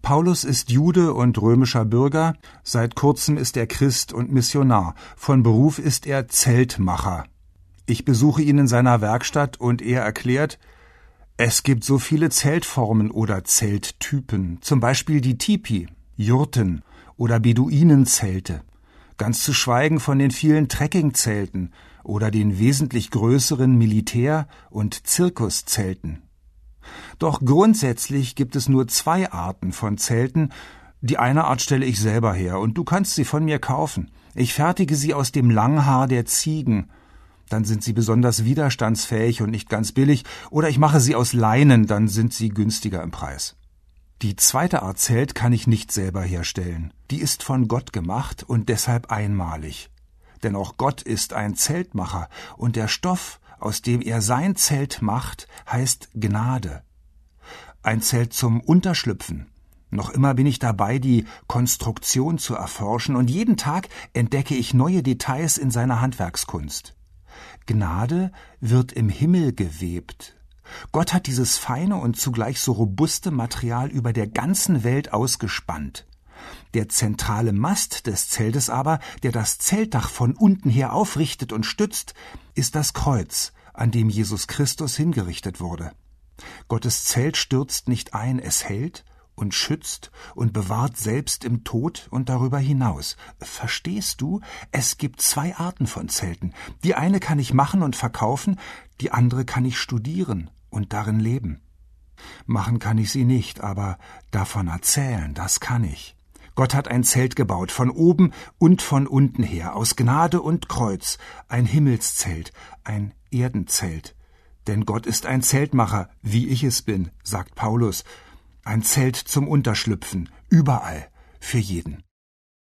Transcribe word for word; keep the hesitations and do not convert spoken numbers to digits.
Paulus ist Jude und römischer Bürger, seit kurzem ist er Christ und Missionar, von Beruf ist er Zeltmacher. Ich besuche ihn in seiner Werkstatt und er erklärt, es gibt so viele Zeltformen oder Zelttypen, zum Beispiel die Tipi, Jurten oder Beduinenzelte, ganz zu schweigen von den vielen Trekkingzelten oder den wesentlich größeren Militär- und Zirkuszelten. Doch grundsätzlich gibt es nur zwei Arten von Zelten. Die eine Art stelle ich selber her und du kannst sie von mir kaufen. Ich fertige sie aus dem Langhaar der Ziegen. Dann sind sie besonders widerstandsfähig und nicht ganz billig. Oder ich mache sie aus Leinen, dann sind sie günstiger im Preis. Die zweite Art Zelt kann ich nicht selber herstellen. Die ist von Gott gemacht und deshalb einmalig. Denn auch Gott ist ein Zeltmacher und der Stoff, aus dem er sein Zelt macht, heißt Gnade. Ein Zelt zum Unterschlüpfen. Noch immer bin ich dabei, die Konstruktion zu erforschen und jeden Tag entdecke ich neue Details in seiner Handwerkskunst. Gnade wird im Himmel gewebt. Gott hat dieses feine und zugleich so robuste Material über der ganzen Welt ausgespannt. Der zentrale Mast des Zeltes aber, der das Zeltdach von unten her aufrichtet und stützt, ist das Kreuz, an dem Jesus Christus hingerichtet wurde. Gottes Zelt stürzt nicht ein, es hält und schützt und bewahrt selbst im Tod und darüber hinaus. Verstehst du? Es gibt zwei Arten von Zelten. Die eine kann ich machen und verkaufen, die andere kann ich studieren und darin leben. Machen kann ich sie nicht, aber davon erzählen, das kann ich. Gott hat ein Zelt gebaut, von oben und von unten her, aus Gnade und Kreuz, ein Himmelszelt, ein Erdenzelt. Denn Gott ist ein Zeltmacher, wie ich es bin, sagt Paulus, ein Zelt zum Unterschlüpfen, überall, für jeden.